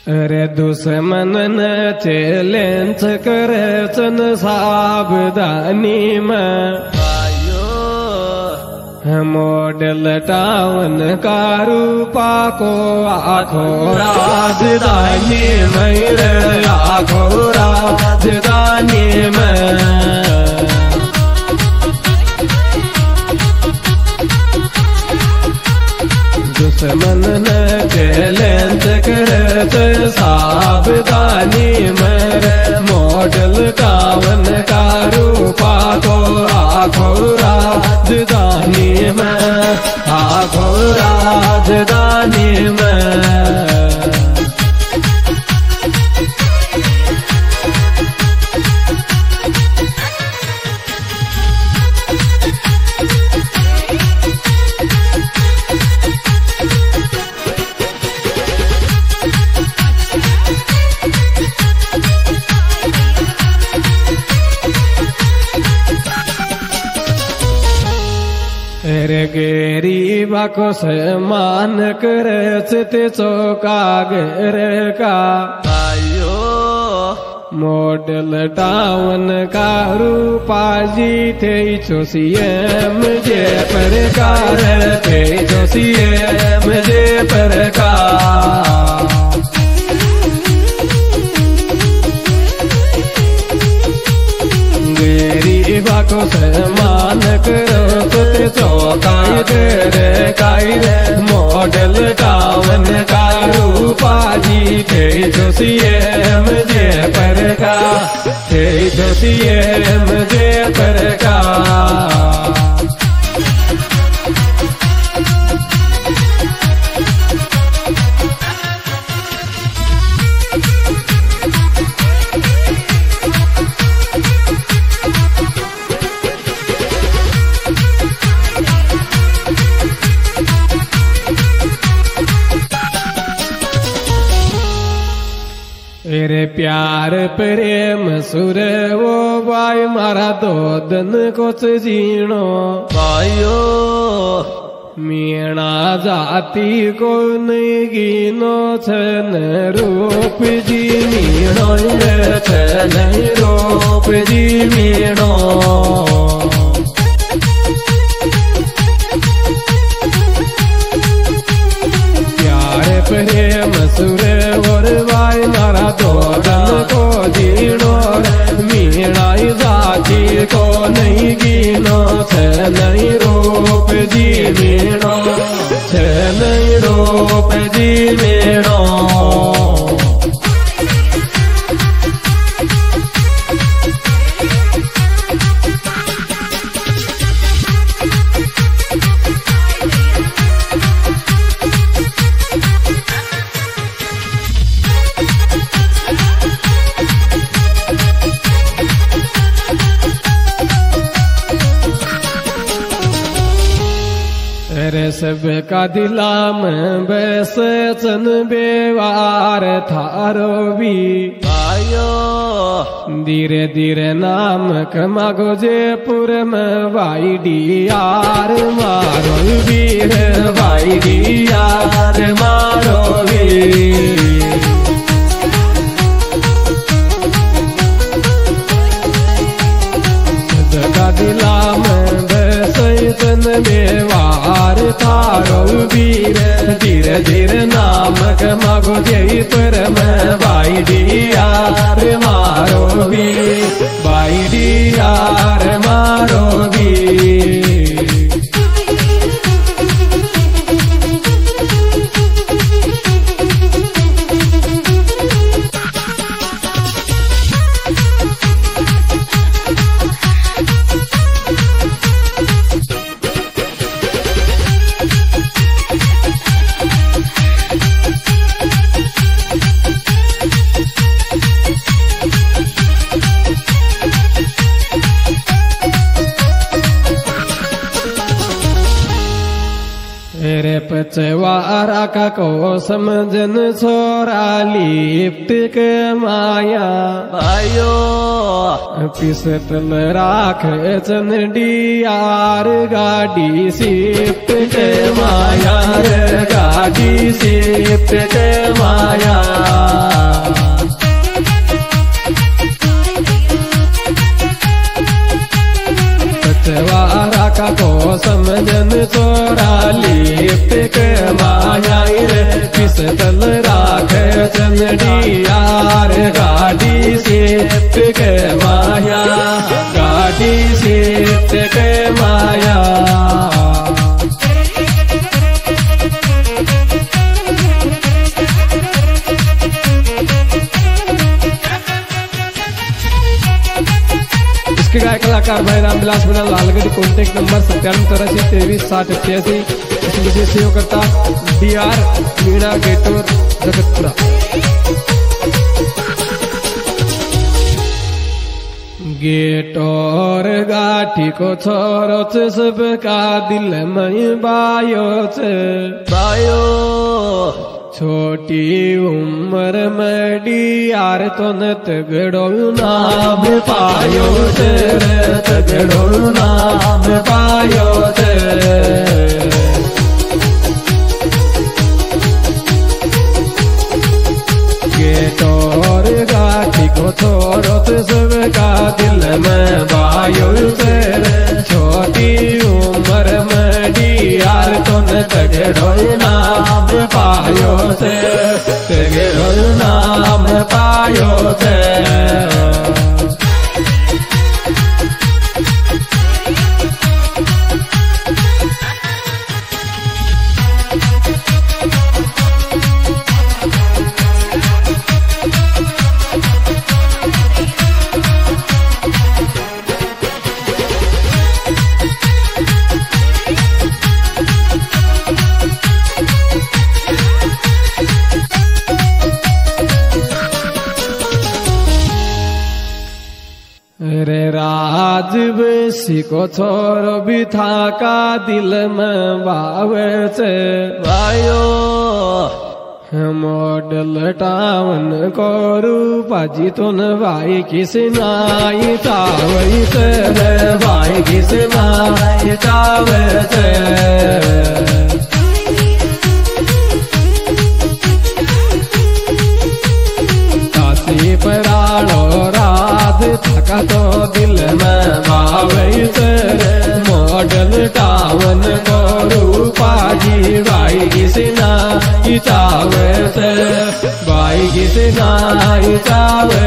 अरे दुश्मन न चैलेंज करेचन सावधानी में मॉडल टाउन का रूपा को आखो राजधानी में रे आखो राजधानी में दुश्मन न चैलेंज करते सावधानी में रे मॉडल टाउन का रूपा को आखो राजधानी में आखो राजधानी में रे गरीबा को सम्मान करते चौका घर का आयो मॉडल टाउन का रूपा जी थे जो सीएम जे प्रकार थे जो सीएम जे प्रकार गरीबा को सम्मान करो तो चौकाई रे काई रे मॉडल टाउन का रूपा जी थे जो सीएम जे प्रकार थे जो सीएम जे प्रकार मेरे प्यार प्रेम सुर वो भाई मारा दो दिन कुछ जीणो भाइयो मीणा जाति को नहीं गिनो छन रूप जी मीणो छन रूप जी मीणो प्यार प्रेम सुर और भाई मारा दो दन को जीणो मीणाई जाति को नहीं गिनो छ नहीं रूप जी मीणो छ नहीं रूप जी मीणो रे सबका दिला में बैस चन बेवार थारो भी आयो धीरे धीरे नाम कमागो जयपुर में भाई डियार मारो वीर भाई डियार मारो वीर सबका दिला में बैस चन बेवार थारो वीर धीरे धीरे नाम कमागो जयपुर में भाई डियार मारो वीर भाई डियार मारो वीर रे पचवारा का को समझन छोरा लिप्ट के माया भाइयो पिसतल राख चन डियार गाड़ी शिफ्ट के माया रे गाड़ी शिफ्ट के माया छोरा लिफ्ट के माया रे पिस्तल राखे चंदी यार गाड़ी शिफ्ट के माया गाड़ी शिफ्ट के माया इसके गायक कलाकार भाई रामविलास मीणा लालगढ़ कॉन्टेक्ट नंबर 9783236088 इसमें विशेष सहयोग करता DR मीणा गेटोर जगतपुरा। गेटोर गाठी को छोरो सबका दिल में बायो बायो छोटी उम्र में डियार तो न तगड़ो नाम पायो तगड़ो नाम पायो गेटोर गाठी को छोरो सबका दिल में बायो छोटी उम्र में डियार तो न तगड़ो नाम पायो तगड़ो नाम पायो रे राजवंशी को छोरो भी था का दिल में बावे भाइयो मॉडल टाउन को रूपाजी तो न भाई किस नाई चावई भाई किस नाई चावे काशी पराड़ो राज थका तो दिल में भावई मॉडल टाउन को रूपाजी भाई किसना चावे भाई किसना चावे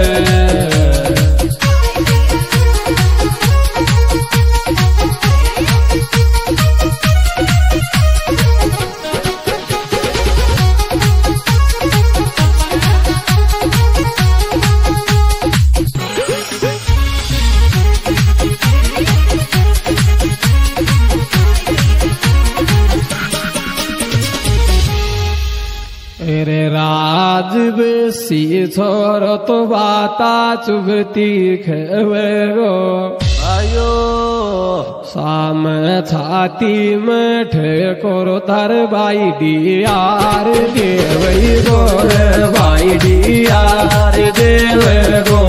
रे राजवंशी छोरो तो बाता चुभती खेवे गो आयो शाम छाती में ठेकोरो तार भाई डियार देवई गो भाई डियार देव गो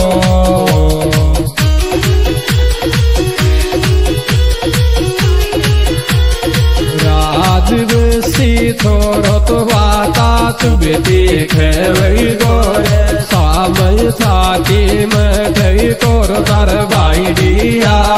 राजवंशी छोरो तो बाता चुभे देखे वही गोरे सामय छाती में ठई तोर तार भाई डिया